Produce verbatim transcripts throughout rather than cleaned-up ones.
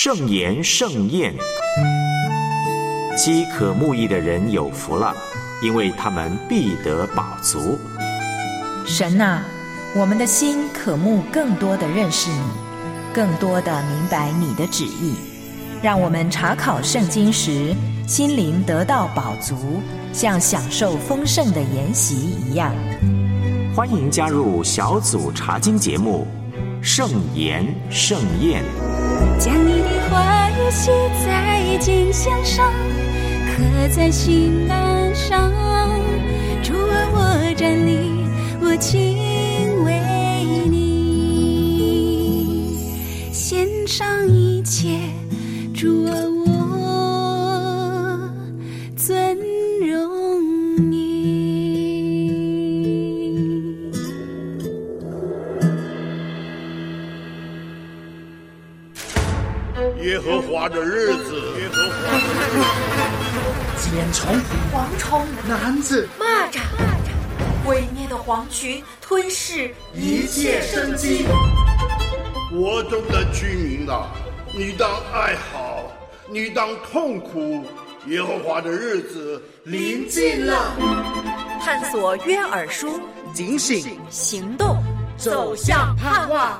圣言盛宴。饥渴慕义的人有福了，因为他们必得饱足。 神啊，我们的心渴慕更多的认识你，更多的明白你的旨意，让我们查考圣经时心灵得到饱足，像享受丰盛的筵席一样。 欢迎加入小组查经节目圣言盛宴。 将你的话语写在经箱上，刻在心板上。主啊，我站立，我敬畏你，献上一切。主啊，我尊荣你。 耶和华的日子，耶和华的日子， 茧虫、 蝗虫、 男子、 蚂蚱，毁灭的蝗群吞噬一切生机。 国中的居民啊，你当哀嚎，你当痛哭，耶和华的日子临近了。 探索约珥书， 警醒行动， 走向盼望。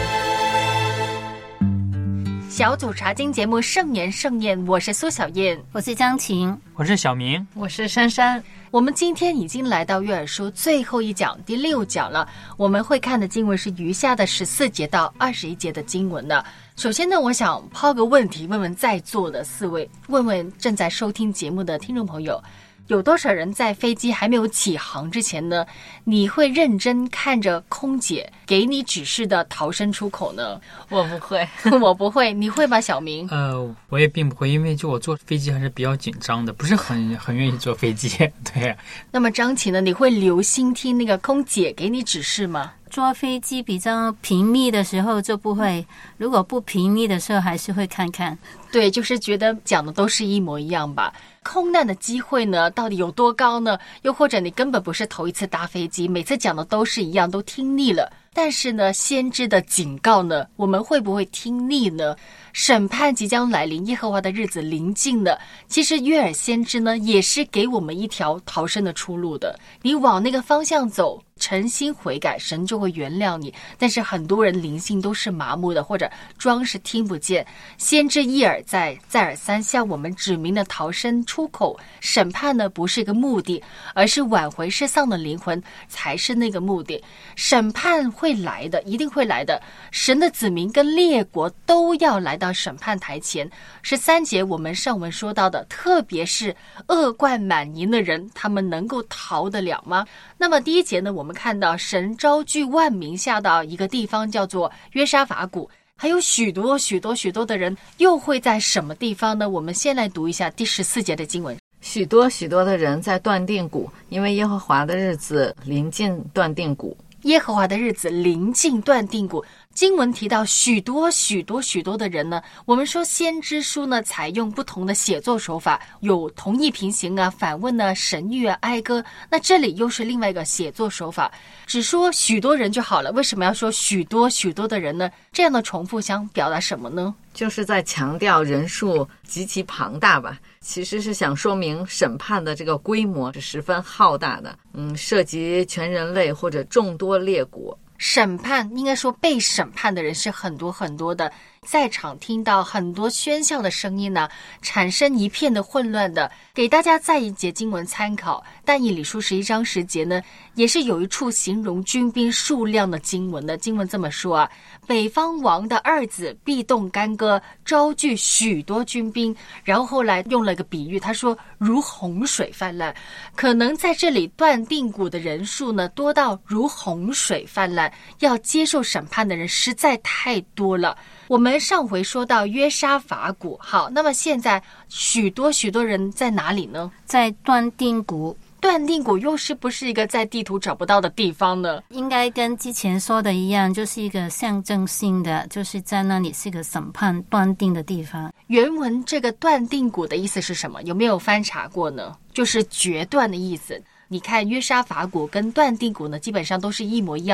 小组查经节目盛言盛宴，我是苏小燕， 我是张晴， 我是小明， 我是珊珊。我们今天已经来到约珥书最后一讲第六讲了，我们会看的经文是余下的十四节到二十一节的经文呢。首先呢，我想抛个问题问问在座的四位，问问正在收听节目的听众朋友，有多少人在飞机还没有起航之前呢，你会认真看着空姐给你指示的逃生出口呢？ 我不会我不会，你会吧小明？ 呃，我也并不会，因为就我坐飞机还是比较紧张的，不是很很愿意坐飞机。对。 那么张琪呢，你会留心听那个空姐给你指示吗？ 坐飞机比较频密的时候就不会，如果不频密的时候还是会看看。 对，就是觉得讲的都是一模一样吧。空难的机会呢，到底有多高呢？又或者你根本不是头一次搭飞机，每次讲的都是一样，都听腻了。但是呢，先知的警告呢，我们会不会听腻呢？审判即将来临，耶和华的日子临近了。其实约珥先知呢，也是给我们一条逃生的出路的。你往那个方向走，诚心悔改，神就会原谅你。但是很多人灵性都是麻木的，或者装是听不见。先知一而再，再而三向我们指明的逃生出口。审判呢，不是一个目的，而是挽回失丧的灵魂才是那个目的。审判会来的，一定会来的。神的子民跟列国都要来到审判台前。十三节我们上文说到的，特别是恶贯满盈的人，他们能够逃得了吗？那么第一节呢，我们看到神招聚万民下到一个地方叫做约沙法谷，还有许多许多许多的人又会在什么地方呢？我们先来读一下第十四节的经文。 许多许多的人在断定谷，因为耶和华的日子临近断定谷。 耶和华的日子临近断定谷，经文提到许多许多许多的人呢。我们说先知书呢，采用不同的写作手法，有同义平行啊、反问啊、神谕啊、哀歌。那这里又是另外一个写作手法，只说许多人就好了。为什么要说许多许多的人呢？这样的重复想表达什么呢？ 就是在强调人数极其庞大吧，其实是想说明审判的这个规模是十分浩大的，嗯，涉及全人类或者众多列国。 审判应该说被审判的人是很多很多的，在场听到很多喧嚣的声音呢、啊，产生一片的混乱的。给大家再一节经文参考，但以理书十一章十节呢，也是有一处形容军兵数量的经文的。经文这么说啊，北方王的二子必动干戈，招聚许多军兵。然后后来用了个比喻，他说如洪水泛滥，可能在这里断定谷的人数呢多到如洪水泛滥，要接受审判的人实在太多了。我们上回说到约沙法谷，好，那么现在许多许多人在哪里呢？ 在断定谷。 断定谷又是不是一个在地图找不到的地方呢？ 应该跟之前说的一样，就是一个象征性的，就是在那里是一个审判断定的地方。 原文这个断定谷的意思是什么？有没有翻查过呢？就是决断的意思。你看约沙法谷跟断定谷呢，基本上都是一模一样的，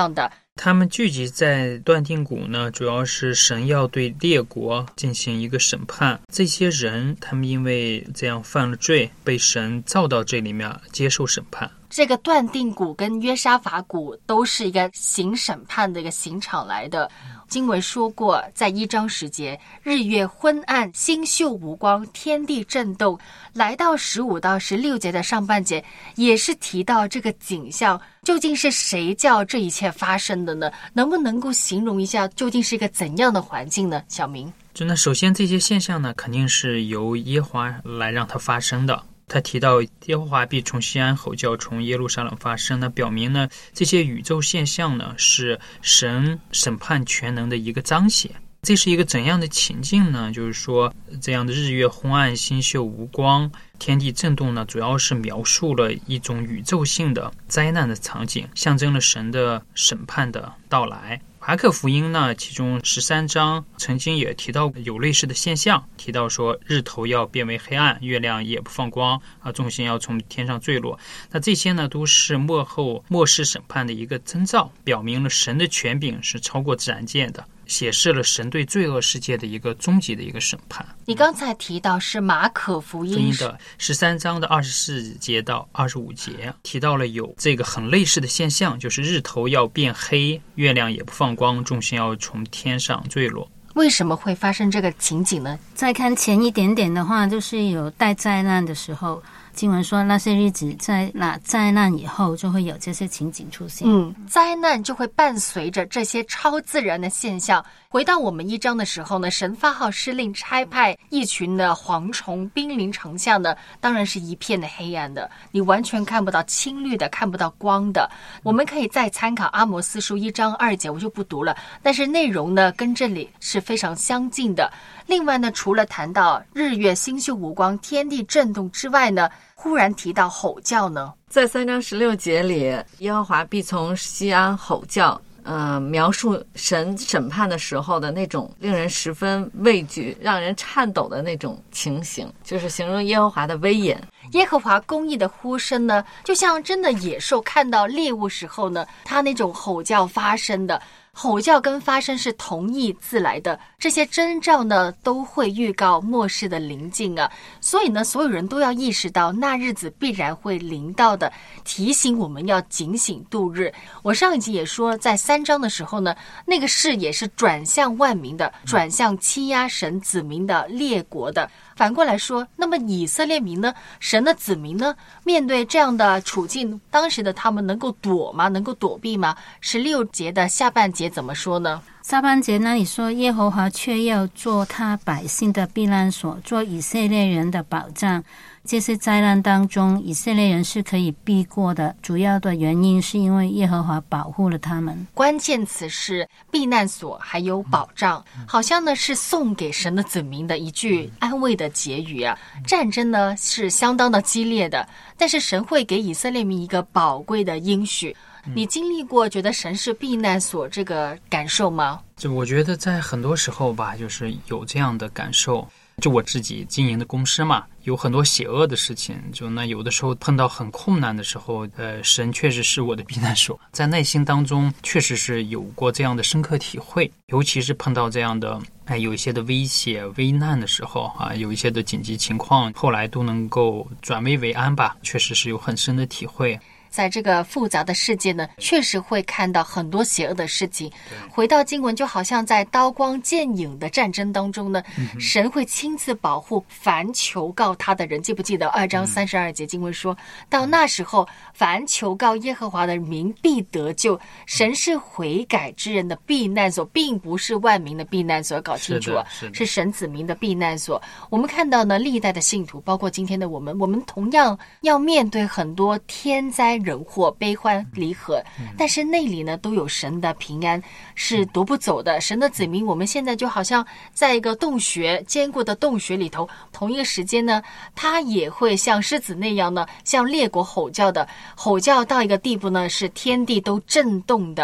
他们聚集在断定谷呢，主要是神要对列国进行一个审判。这些人他们因为这样犯了罪，被神造到这里面接受审判。 这个断定谷跟约沙法谷都是一个行审判的一个刑场来的。经文说过，在一章十节，日月昏暗，星宿无光，天地震动。来到十五到十六节的上半节，也是提到这个景象，究竟是谁叫这一切发生的呢？能不能够形容一下，究竟是一个怎样的环境呢？小明， 就那首先这些现象呢，肯定是由耶和华来让它发生的。他提到耶和华必从西安吼叫，从耶路撒冷发生，那表明呢，这些宇宙现象呢是神审判全能的一个彰显。这是一个怎样的情境呢？就是说，这样的日月昏暗，星宿无光，天地震动呢，主要是描述了一种宇宙性的灾难的场景，象征了神的审判的到来。马可福音呢，其中十三章曾经也提到有类似的现象，提到说日头要变为黑暗，月亮也不放光啊，众星要从天上坠落。那这些呢，都是末后末世审判的一个征兆，表明了神的权柄是超过自然界的，显示了神对罪恶世界的一个终极的一个审判。 你刚才提到是马可福音福音的十三章的二十四节到二十五节，提到了有这个很类似的现象，就是日头要变黑，月亮也不放光，众星要从天上坠落。 为什么会发生这个情景呢？ 再看前一点点的话，就是有大灾难的时候，经文说那些日子在那灾难以后就会有这些情景出现。 嗯，灾难就会伴随着这些超自然的现象。回到我们一章的时候呢，神发号施令，差派一群的蝗虫兵临城下呢，当然是一片的黑暗的，你完全看不到青绿的，看不到光的。我们可以再参考阿摩斯书一章二节，我就不读了，但是内容呢跟这里是非常相近的。另外呢，除了谈到日月星宿无光，天地震动之外呢，忽然提到吼叫呢， 在三章十六节里，耶和华必从西安吼叫，呃，描述神审判的时候的那种令人十分畏惧、让人颤抖的那种情形，就是形容耶和华的威严。 耶和华公义的呼声呢，就像真的野兽看到猎物时候呢，他那种吼叫发生的。吼叫跟发声是同义字来的，这些征兆呢都会预告末世的临近啊，所以呢所有人都要意识到那日子必然会临到的，提醒我们要警醒度日。我上一集也说，在三章的时候呢，那个视野是转向万民的，转向欺压神子民的列国的。反过来说，那么以色列民呢，神的子民呢，面对这样的处境，当时的他们能够躲吗？能够躲避吗？十六节的下半节怎么说呢？ 下半节那里说，耶和华却要做他百姓的避难所，做以色列人的保障。这些灾难当中，以色列人是可以避过的，主要的原因是因为耶和华保护了他们。 关键词是避难所还有保障，好像呢是送给神的子民的一句安慰的结语啊。战争呢是相当的激烈的，但是神会给以色列民一个宝贵的应许。你经历过觉得神是避难所这个感受吗？ 就我觉得在很多时候吧，就是有这样的感受。就我自己经营的公司嘛，有很多邪恶的事情，就那有的时候碰到很困难的时候，呃，神确实是我的避难所。在内心当中确实是有过这样的深刻体会，尤其是碰到这样的哎有一些的威胁危难的时候啊，有一些的紧急情况，后来都能够转危为安吧，确实是有很深的体会。 在这个复杂的世界呢，确实会看到很多邪恶的事情。回到经文，就好像在刀光剑影的战争当中呢，嗯、神会亲自保护凡求告他的人。记不记得二章三十二节经文说、嗯、到那时候，凡求告耶和华的民必得救。神是悔改之人的避难所，并不是万民的避难所，搞清楚啊， 是, 是神子民的避难所。我们看到呢，历代的信徒，包括今天的我们，我们同样要面对很多天灾人祸、悲欢离合，但是内里呢都有神的平安，是夺不走的。神的子民，我们现在就好像在一个洞穴，坚固的洞穴里头，同一个时间呢，他也会像狮子那样呢，向列国吼叫的，吼叫到一个地步呢，是天地都震动的。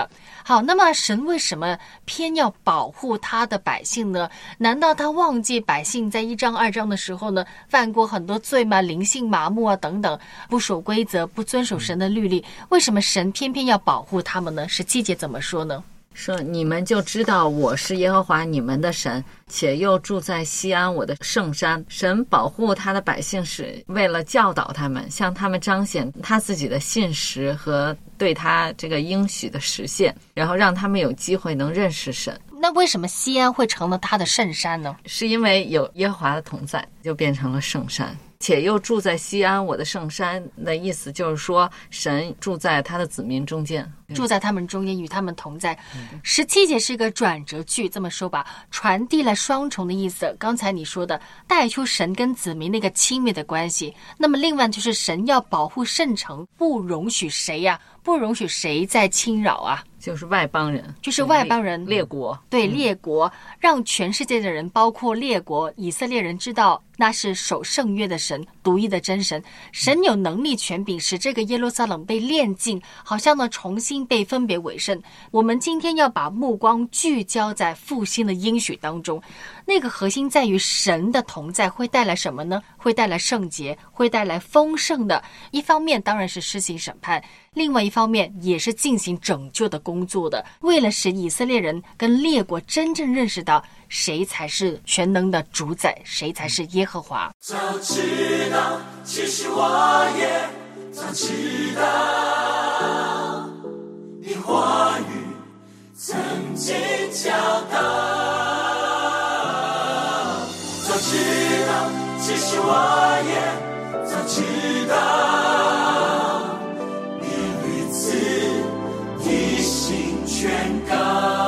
好，那么神为什么偏要保护他的百姓呢？难道他忘记百姓在一章二章的时候呢，犯过很多罪吗？灵性麻木啊等等，不守规则，不遵守神的律例，为什么神偏偏要保护他们呢？十七节怎么说呢？ 说你们就知道我是耶和华你们的神，且又住在西安我的圣山。神保护他的百姓是为了教导他们，向他们彰显他自己的信实和对他这个应许的实现，然后让他们有机会能认识神。 那为什么西安会成了他的圣山呢？ 是因为有耶和华的同在，就变成了圣山。且又住在西安我的圣山的意思就是说，神住在他的子民中间， 住在他们中间，与他们同在。十七节是一个转折句，这么说吧，传递了双重的意思。刚才你说的带出神跟子民那个亲密的关系，那么另外就是神要保护圣城，不容许谁呀、啊？不容许谁在侵扰啊， 就是外邦人， 就是外邦人， 列国， 对，列国，让全世界的人，包括列国以色列人知道那是守圣约的神，独一的真神。神有能力权柄使这个耶路撒冷被炼净，好像呢重新被分别为圣。我们今天要把目光聚焦在复兴的应许当中，那个核心在于神的同在会带来什么呢？会带来圣洁，会带来丰盛的。一方面当然是施行审判，另外一方面也是进行拯救的工作的，为了使以色列人跟列国真正认识到谁才是全能的主宰，谁才是耶和华。 早知道，其实我也早知道，你话语曾经教导。早知道，其实我也早知道，你屡次提醒劝告。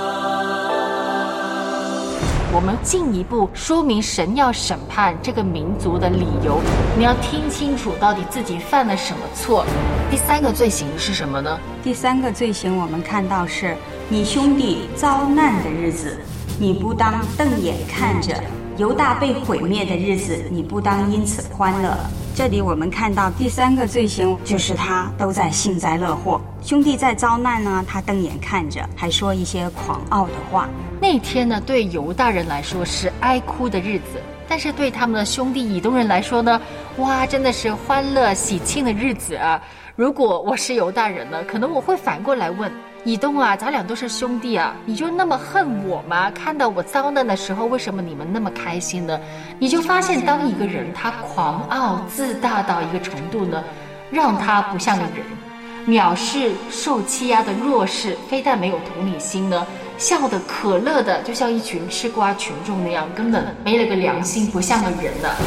我们进一步说明神要审判这个民族的理由，你要听清楚到底自己犯了什么错。第三个罪行是什么呢？ 第三个罪行我们看到是你兄弟遭难的日子，你不当瞪眼看着；犹大被毁灭的日子，你不当因此欢乐。这里我们看到第三个罪行就是他都在幸灾乐祸，兄弟在遭难呢，他瞪眼看着，还说一些狂傲的话。 那天呢，对犹大人来说是哀哭的日子，但是对他们的兄弟以东人来说呢，哇，真的是欢乐喜庆的日子啊！如果我是犹大人呢，可能我会反过来问以东啊，咱俩都是兄弟啊，你就那么恨我吗？看到我遭难的时候，为什么你们那么开心呢？你就发现，当一个人他狂傲自大到一个程度呢，让他不像个人，藐视受欺压的弱势，非但没有同理心呢，笑得可乐的，就像一群吃瓜群众那样，根本没了个良心，不像个人了。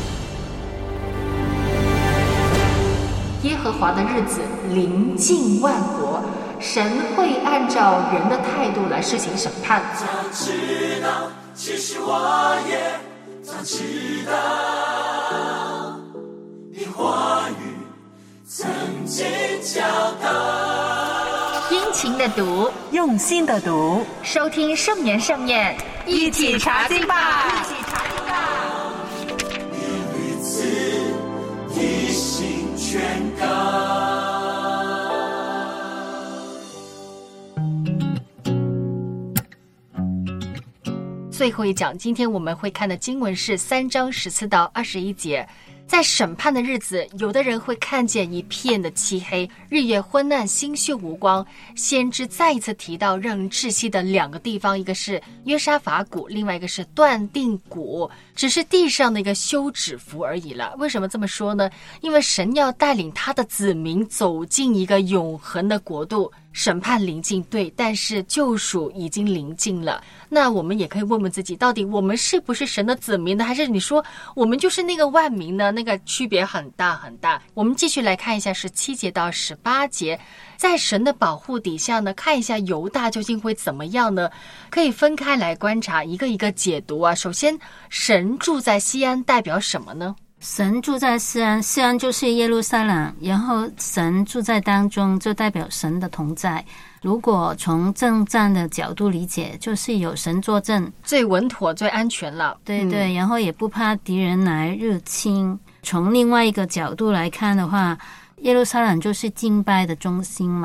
耶和华的日子临近万国，神会按照人的态度来施行审判。 早知道，其实我也早知道，你话语曾经教导。 殷勤的读， 用心的读， 收听圣言盛宴，一起查经吧，一起查经吧。 你屡次提醒劝告。 最后一讲，今天我们会看的经文是三章十四到二十一节。在审判的日子，有的人会看见一片的漆黑，日月昏暗，星宿无光。先知再一次提到让人窒息的两个地方，一个是约沙法谷，另外一个是断定谷，只是地上的一个休止符而已了。为什么这么说呢？因为神要带领他的子民走进一个永恒的国度。审判临近，对，但是救赎已经临近了。那我们也可以问问自己，到底我们是不是神的子民呢？还是你说我们就是那个万民呢？那个区别很大很大。我们继续来看一下十七节到十八节，在神的保护底下呢，看一下犹大究竟会怎么样呢？可以分开来观察，一个一个解读啊。首先，神住在西安代表什么呢？ 神住在西安，西安就是耶路撒冷，然后神住在当中，就代表神的同在。如果从政战的角度理解，就是有神坐镇， 最稳妥最安全了。 对对、嗯、然后也不怕敌人来入侵。从另外一个角度来看的话，耶路撒冷就是敬拜的中心嘛，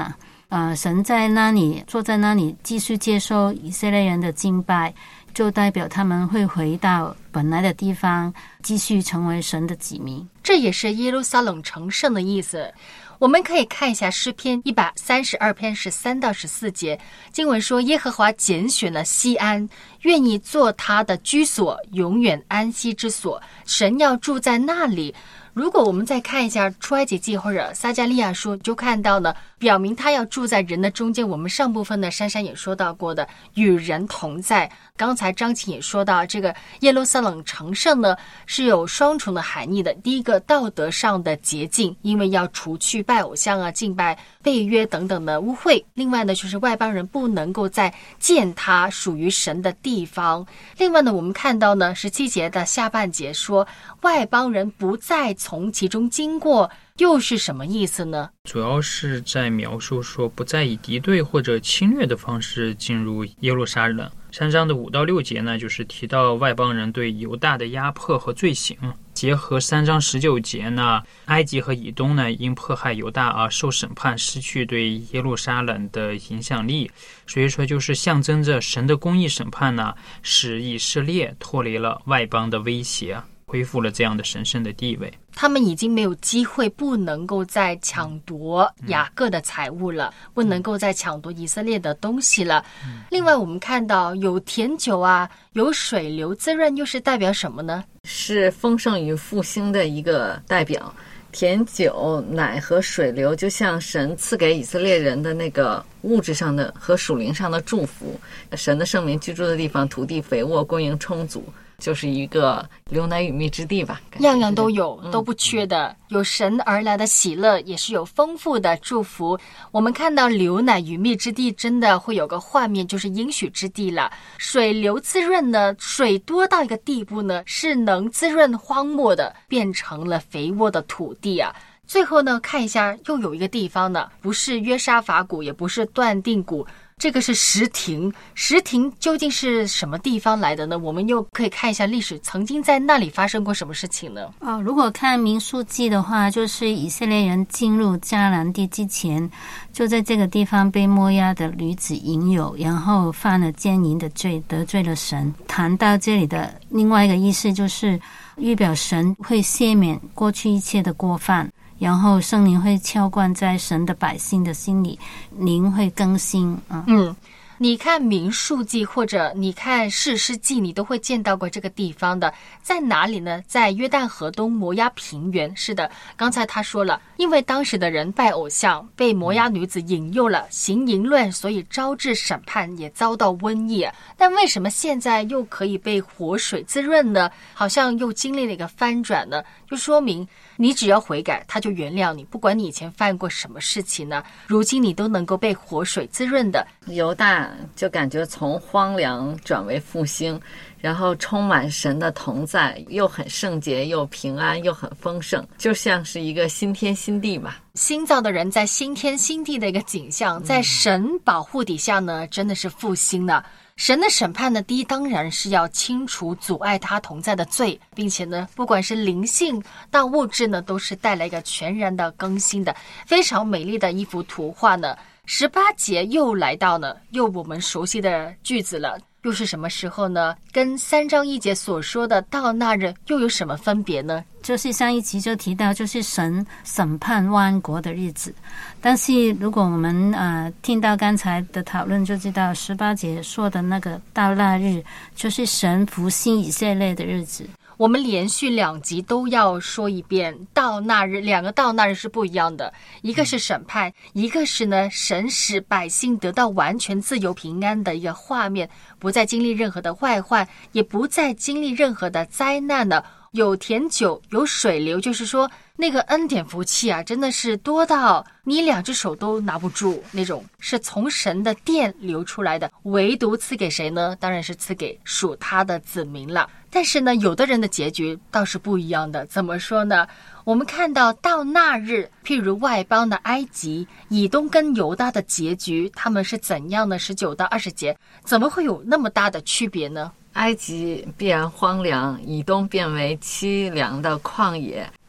呃，神在那里坐在那里继续接受以色列人的敬拜，就代表他们会回到本来的地方，继续成为神的子民。 这也是耶路撒冷成圣的意思。我们可以看一下诗篇一百三十二篇十三到十四节，经文说，耶和华拣选了西安，愿意做他的居所，永远安息之所，神要住在那里。如果我们再看一下出埃及记或者撒迦利亚书，就看到呢，表明他要住在人的中间。我们上部分的珊珊也说到过的，与人同在。刚才张琴也说到，这个耶路撒冷成圣呢是有双重的含义的。第一个，道德上的洁净，因为要除去拜偶像啊、敬拜背约等等的污秽。另外呢，就是外邦人不能够再践踏属于神的地方。另外呢，我们看到呢，十七节的下半节说，外邦人不再从其中经过，又是什么意思呢？ 主要是在描述说不再以敌对或者侵略的方式进入耶路撒冷。三章的五到六节呢，就是提到外邦人对犹大的压迫和罪行。结合三章十九节呢，埃及和以东呢因迫害犹大而受审判，失去对耶路撒冷的影响力，所以说就是象征着神的公义审判呢，使以色列脱离了外邦的威胁，恢复了这样的神圣的地位。 他们已经没有机会，不能够再抢夺雅各的财物了，嗯、不能够再抢夺以色列的东西了。嗯、另外我们看到有甜酒啊，有水流滋润，又是代表什么呢？ 是丰盛与复兴的一个代表。甜酒、奶和水流就像神赐给以色列人的那个物质上的和属灵上的祝福。神的圣民居住的地方，土地肥沃，供应充足，就是一个流奶与蜜之地吧， 样样都有，都不缺的。嗯、有神而来的喜乐，也是有丰富的祝福。我们看到流奶与蜜之地，真的会有个画面，就是应许之地了。水流滋润呢，水多到一个地步呢，是能滋润荒漠的，变成了肥沃的土地啊。最后呢，看一下又有一个地方呢，不是约沙法谷，也不是断定谷。这个是石亭，石亭究竟是什么地方来的呢？我们又可以看一下历史，曾经在那里发生过什么事情呢？ 哦，如果看民数记的话，就是以色列人进入迦南地之前，就在这个地方被摩押的女子引诱，然后犯了奸淫的罪，得罪了神。谈到这里的另外一个意思，就是预表神会赦免过去一切的过犯，然后圣灵会浇灌在神的百姓的心里，灵会更新。嗯嗯，你看民数记或者你看士师记，你都会见到过这个地方的。在哪里呢？在约旦河东摩押平原。是的，刚才他说了，因为当时的人拜偶像，被摩押女子引诱了，行淫乱，所以招致审判，也遭到瘟疫。但为什么现在又可以被活水滋润呢？好像又经历了一个翻转呢，就说明你只要悔改，他就原谅你，不管你以前犯过什么事情呢，如今你都能够被活水滋润的。 犹大就感觉从荒凉转为复兴，然后充满神的同在，又很圣洁，又平安，又很丰盛，就像是一个新天新地吧。 新造的人在新天新地的一个景象，在神保护底下呢，真的是复兴了。神的审判呢，第一当然是要清除阻碍他同在的罪，并且呢，不管是灵性到物质呢，都是带来一个全然的更新的，非常美丽的一幅图画呢。十八节又来到呢，又我们熟悉的句子了，又是什么时候呢？跟三章一节所说的到那日又有什么分别呢？ 就是上一集就提到，就是神审判万国的日子。但是如果我们呃听到刚才的讨论，就知道十八节说的那个到那日，就是神复兴以色列的日子。 我们连续两集都要说一遍到那日，两个到那日是不一样的，一个是审判，一个是呢神使百姓得到完全自由平安的一个画面，不再经历任何的坏患，也不再经历任何的灾难了。有甜酒，有水流，就是说那个恩典福气啊，真的是多到你两只手都拿不住那种，是从神的殿流出来的。唯独赐给谁呢？当然是赐给属他的子民了。但是呢，有的人的结局倒是不一样的。怎么说呢？我们看到到那日，譬如外邦的埃及、以东跟犹大的结局，他们是怎样的？十九到二十节，怎么会有那么大的区别呢？ 埃及必然荒凉，以东变为凄凉的旷野。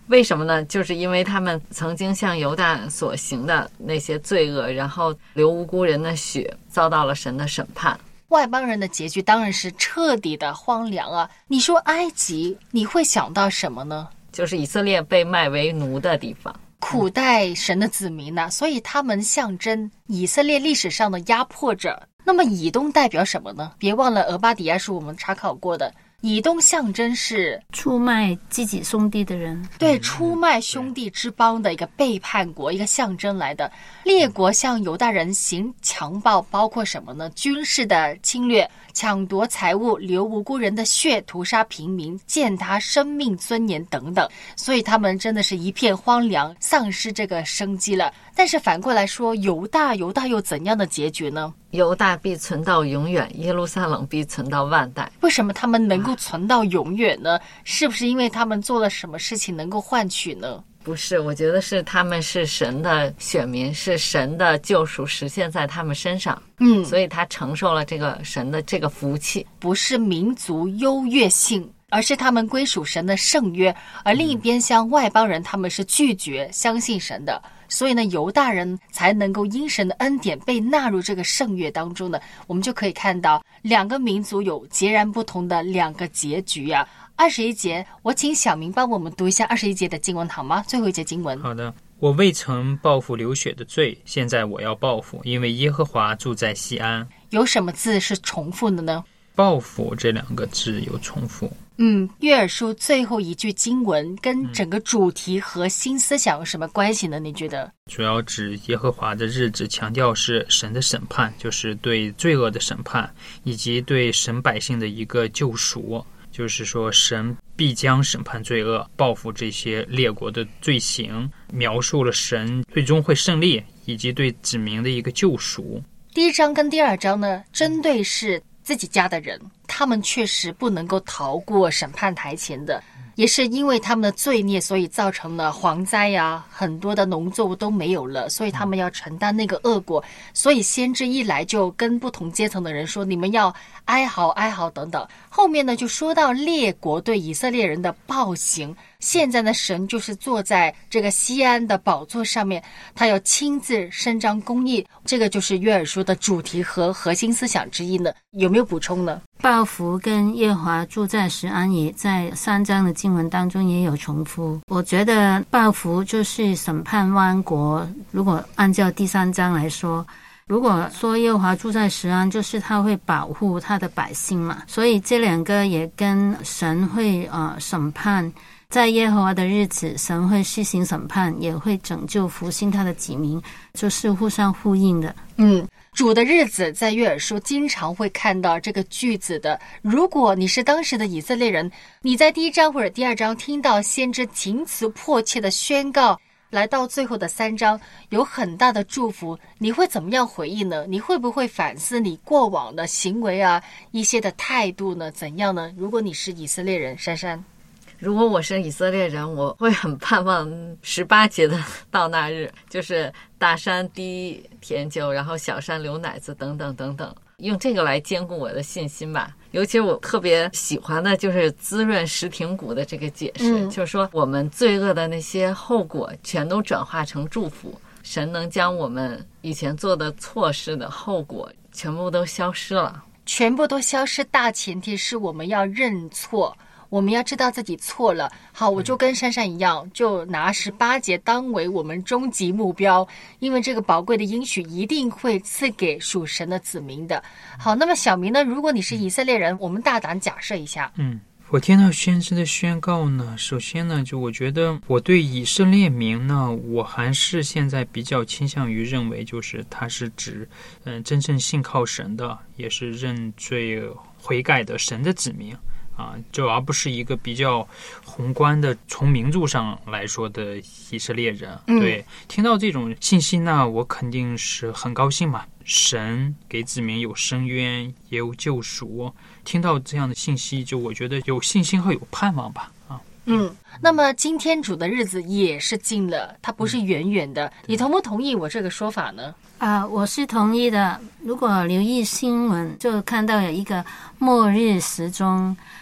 为什么呢？就是因为他们曾经向犹大所行的那些罪恶，然后流无辜人的血，遭到了神的审判。 外邦人的结局当然是彻底的荒凉啊！你说埃及，你会想到什么呢？ 就是以色列被卖为奴的地方， 苦待神的子民呢、啊，所以他们象征以色列历史上的压迫者。那么以东代表什么呢？别忘了俄巴底亚是我们查考过的。以东象征是出卖自己兄弟的人， 对，出卖兄弟之邦的一个背叛国，一个象征来的。列国向犹大人行强暴，包括什么呢？军事的侵略，抢夺财物，流无辜人的血，屠杀平民，践踏生命尊严等等。所以他们真的是一片荒凉，丧失这个生机了。但是反过来说，犹大犹大又怎样的结局呢？ 犹大必存到永远，耶路撒冷必存到万代。 为什么他们能够存到永远呢？是不是因为他们做了什么事情能够换取呢？ 不是，我觉得是他们是神的选民，是神的救赎实现在他们身上， 嗯， 所以他承受了这个神的这个福气。 不是民族优越性，而是他们归属神的圣约，而另一边像外邦人，他们是拒绝相信神的。所以呢，犹大人才能够因神的恩典被纳入这个圣约当中呢。我们就可以看到两个民族有截然不同的两个结局啊。二十一节，我请小明帮我们读一下二十一节的经文好吗？最后一节经文。 好的。我未曾报复流血的罪，现在我要报复，因为耶和华住在锡安。 有什么字是重复的呢？ 报复这两个字有重复。 嗯，约珥书最后一句经文跟整个主题核心思想有什么关系呢？你觉得？ 主要指耶和华的日子，强调是神的审判，就是对罪恶的审判，以及对神百姓的一个救赎。就是说神必将审判罪恶，报复这些列国的罪行，描述了神最终会胜利，以及对子民的一个救赎。 第一章跟第二章呢，针对是自己家的人，他们确实不能够逃过审判台前的，也是因为他们的罪孽，所以造成了蝗灾啊，很多的农作物都没有了，所以他们要承担那个恶果。所以先知一来就跟不同阶层的人说，你们要哀嚎哀嚎等等。后面呢就说到列国对以色列人的暴行，现在呢神就是坐在这个锡安的宝座上面，他要亲自伸张公义，这个就是约珥书的主题和核心思想之一呢。有没有补充呢？ 报复跟耶和华住在锡安也在三章的经文当中也有重复。我觉得报复就是审判万国，如果按照第三章来说，如果说耶和华住在锡安，就是他会保护他的百姓嘛，所以这两个也跟神会呃审判，在耶和华的日子神会施行审判，也会拯救复兴他的子民，就是互相呼应的。 嗯，主的日子在约珥书经常会看到这个句子的。如果你是当时的以色列人，你在第一章或者第二章听到先知情辞迫切的宣告，来到最后的三章有很大的祝福，你会怎么样回应呢？你会不会反思你过往的行为啊，一些的态度呢？怎样呢？如果你是以色列人，珊珊。 如果我是以色列人，我会很盼望十八节的到那日，就是大山滴甜酒，然后小山流奶子等等等等，用这个来兼顾我的信心吧。尤其我特别喜欢的就是滋润石亭谷的这个解释、嗯、就是说我们罪恶的那些后果全都转化成祝福，神能将我们以前做的错事的后果全部都消失了， 全部都消失，大前提是我们要认错，我们要知道自己错了。好，我就跟珊珊一样，就拿十八节当为我们终极目标，因为这个宝贵的应许一定会赐给属神的子民的。好，那么小明呢，如果你是以色列人，我们大胆假设一下。 嗯，我听到先知的宣告呢，首先呢，就我觉得我对以色列民呢，我还是现在比较倾向于认为，就是他是指嗯、呃、真正信靠神的，也是认罪悔改的神的子民啊，就而不是一个比较宏观的从民族上来说的以色列人。对、嗯，听到这种信息呢，我肯定是很高兴嘛。神给子民有伸冤，也有救赎。听到这样的信息，就我觉得有信心和有盼望吧。啊， 嗯，那么今天主的日子也是近了，它不是远远的、嗯。你同不同意我这个说法呢？ 啊、呃，我是同意的。如果留意新闻，就看到有一个末日时钟。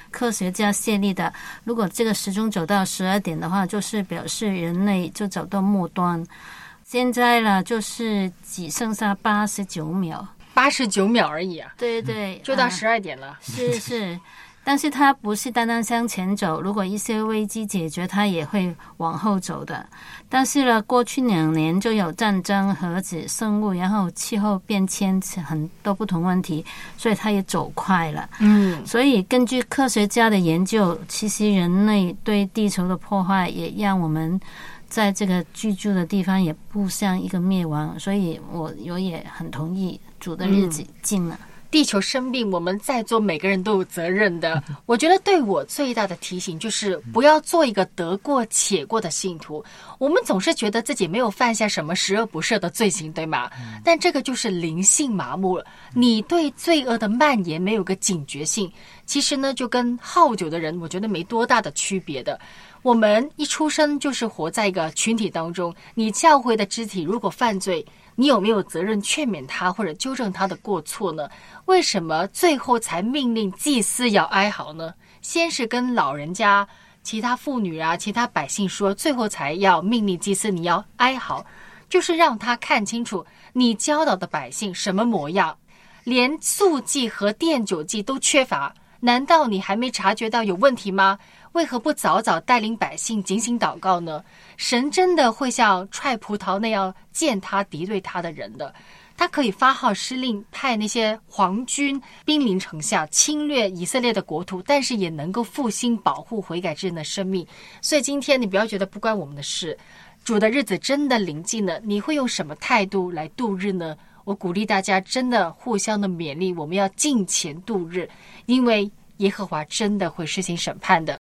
科学家设立的。如果这个时钟走到十二点的话，就是表示人类就走到末端。现在呢，就是只剩下八十九秒， 八十九秒而已啊！ 对对， 就到十二点了。 啊、是是。但是它不是单单向前走，如果一些危机解决，它也会往后走的。但是呢，过去两年就有战争、核子、生物，然后气候变迁很多不同问题，所以它也走快了。 嗯， 所以根据科学家的研究，其实人类对地球的破坏也让我们在这个居住的地方也步向一个灭亡。所以我我也很同意主的日子近了。嗯， 地球生病，我们在座每个人都有责任的。我觉得对我最大的提醒就是不要做一个得过且过的信徒。我们总是觉得自己没有犯下什么十恶不赦的罪行，对吗？但这个就是灵性麻木了。你对罪恶的蔓延没有个警觉性，其实呢，就跟好酒的人，我觉得没多大的区别的。我们一出生就是活在一个群体当中，你教会的肢体如果犯罪，你有没有责任劝勉他或者纠正他的过错呢？为什么最后才命令祭司要哀嚎呢？先是跟老人家、其他妇女啊、其他百姓说，最后才要命令祭司你要哀嚎，就是让他看清楚你教导的百姓什么模样，连素祭和奠酒祭都缺乏，难道你还没察觉到有问题吗？为何不早早带领百姓警醒祷告呢？神真的会像踹葡萄那样践踏敌对他的人的，他可以发号施令，派那些皇军兵临城下，侵略以色列的国土，但是也能够复兴保护悔改之人的生命。所以今天你不要觉得不关我们的事，主的日子真的临近了，你会用什么态度来度日呢？我鼓励大家真的互相的勉励，我们要敬虔度日，因为耶和华真的会施行审判的。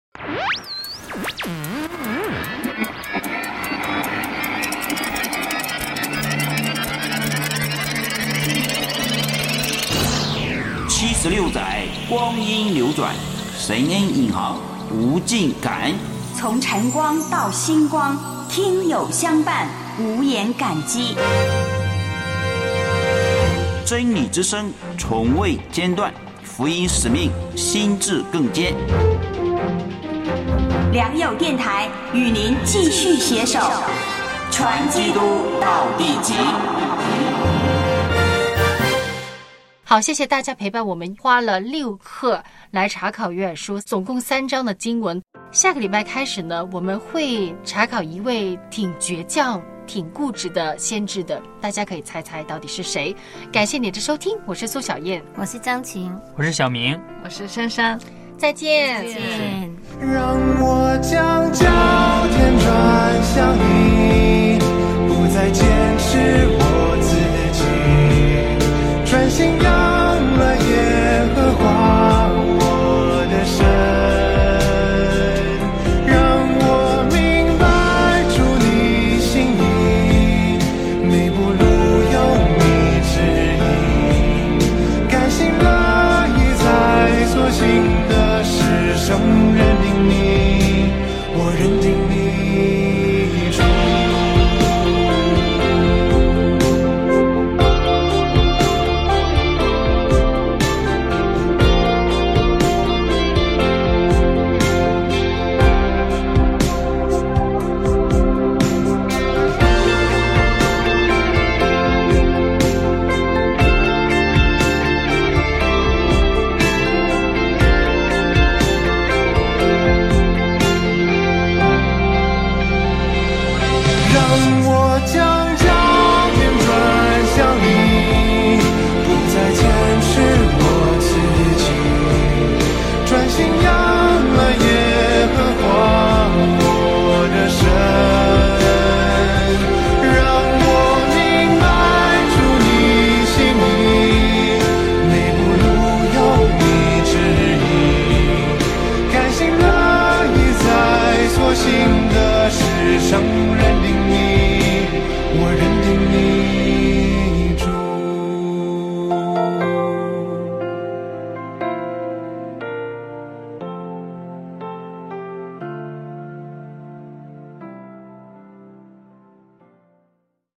七十六载，光阴流转，神恩引航，无尽感恩。 从晨光到星光，听友相伴，无言感激。 真理之声从未间断，福音使命心志更坚。 良友电台与您继续携手，传基督到地极。 好，谢谢大家陪伴我们，花了六课来查考约珥书，总共三章的经文。下个礼拜开始呢，我们会查考一位挺倔强、挺固执的先知的，大家可以猜猜到底是谁。感谢你的收听，我是苏小燕， 我是张晴， 我是小明， 我是珊珊， 再见。 再见。 让我将家